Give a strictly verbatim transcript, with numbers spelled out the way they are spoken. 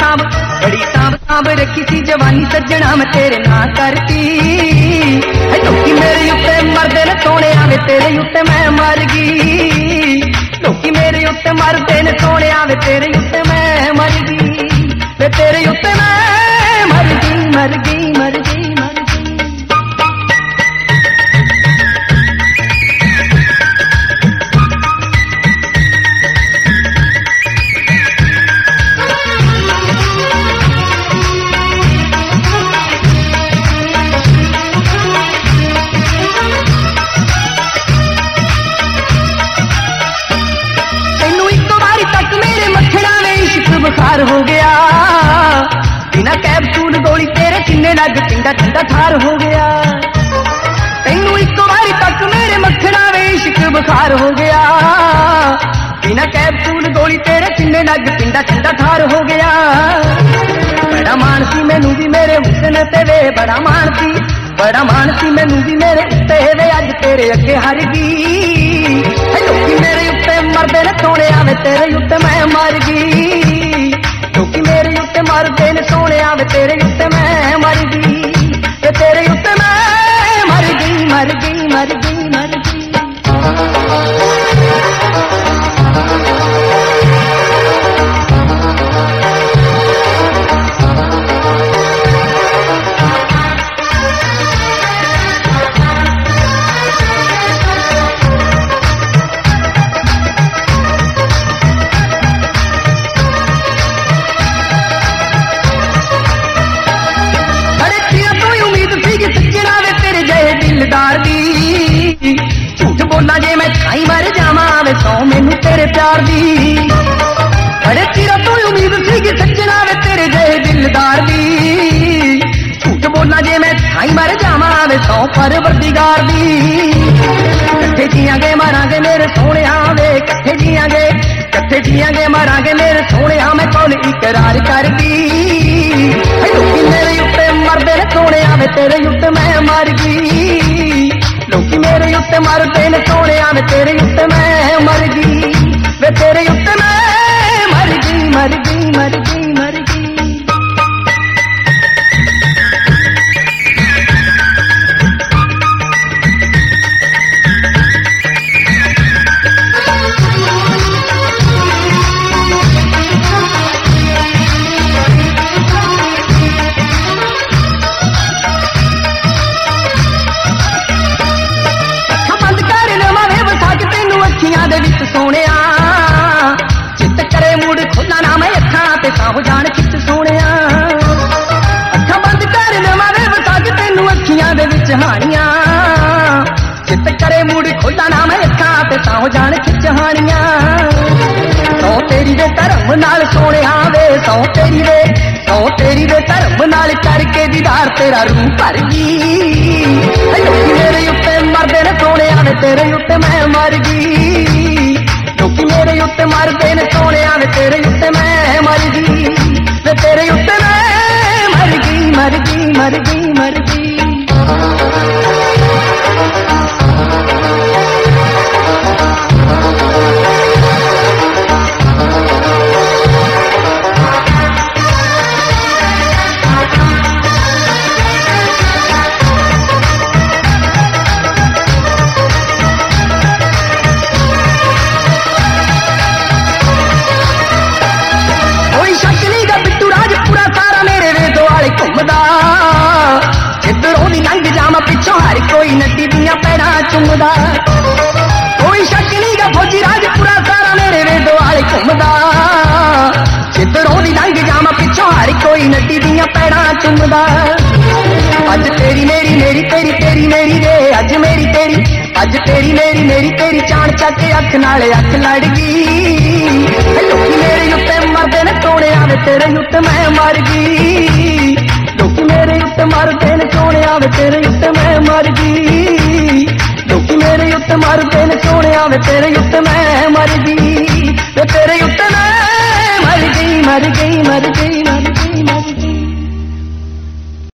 साब बड़ी साब साब रखी सी जवानी सज्जना मैं तेरे ना करती लोकी मेरे उत्ते मरदे ने सोने आवे तेरे उत्ते मैं मर गई लोकी मेरे उत्ते मरदे ने सोने आवे तेरे उत्ते मैं मर गई वे तेरे उत्ते मैं मर गई मर गई मर गई मर गई। बुखार हो गया बिना कैप्सूल गोली तेरे किन्ने लग ठंडा ठंडा थार हो गया तेनू एक बारी तक मेरे मक्खना वे इश्क बुखार हो गया बिना कैप्सूल गोली तेरे किन्ने लग ठंडा ठंडा थार हो गया। बड़ा मानसी मैनू भी मेरे हुस्न ते वे बड़ा मानसी बड़ा मानसी मैनू भी मेरे उत्ते वे अज तेरे अगे हार गई लोकी मेरे उत्ते मरदे ने सोने आवे तेरे उत्ते मैं मर गई लोकी मेरे उत्ते मरदे ने सोने आवे तेरे उत्ते मैं मर गई तेरे उत्ते मैं मर गई मर गई मर गई मर गई। झूठ बोला जे मैं छाई मर जावा वे सौ मैनू तेरे प्यार दी बड़े चिर तो उम्मीद सी सज्जना वे तेरे जय दिलदार दी झूठ बोला जे मैं छाई मर जावा वे सौ परवरदिगार दी कट्ठे जियांगे मारांगे मेरे सोने वे कट्ठे जियांगे कट्ठे जियांगे मारांगे मेरे सोने मैं कौन इकरार कर दी लोकी मेरे उत्ते मरदे ने सोने वे तेरे उत्ते मैं मर गई लोकी मेरे उत्ते मरदे ने सोने वे तेरे उत्ते मैं मर गई वे तेरे उत्ते मैं मर गई मर गई मर गई मर गई। सोने चित करे मुड़ खुला ना मैं अखा ते साहो जान चित सोने अखा बंद कर नवा वे वसा के तेनू अखियां दे विच हानियां चित करे मुड़ खुला ना मैं अखा ते साहो जान चित हानियां सौ तेरी दे धर्म नाल सोने वे सौ तेरी दे सौ तेरी दे धर्म नाल करके दीदार तेरा रूह भर गई लोकी मेरे उत्ते मरदे ने सोने वे तेरे उत्ते मैं मर गई लोकी मेरे उत्ते मरदे ने सोने वे तेरे उत्ते मैं मर गई वे तेरे उत्ते मैं मर गई मर गई मर गई मर गई। जिधरों दी लंघ जावा पिछों हर कोई नदी दियां पैरां चुमदा कोई शक नहीं गा फौजी राजपुरा सारा मेरे वे दुआले घुमदा जिधरों दी लंघ जावा पिछों हर कोई नदी दियां पैरां चुमदा अज तेरी मेरी मेरी तेरी तेरी मेरी रे अज मेरी तेरी अज तेरी मेरी मेरी तेरी चाण चक अख नाल अख लड़ गई लोकी मेरे उत्ते मरदे ने सोने वे तेरे उत्ते मैं मर गई लोकी मेरे उत्ते मरदे ने सोने वे तेरे उत्ते मैं मर गई लोकी मेरे उत्ते मरदे ने सोने वे तेरे उत्ते मैं मर गई तेरे उत्ते मैं मर गई मर गई मर गई मर गई।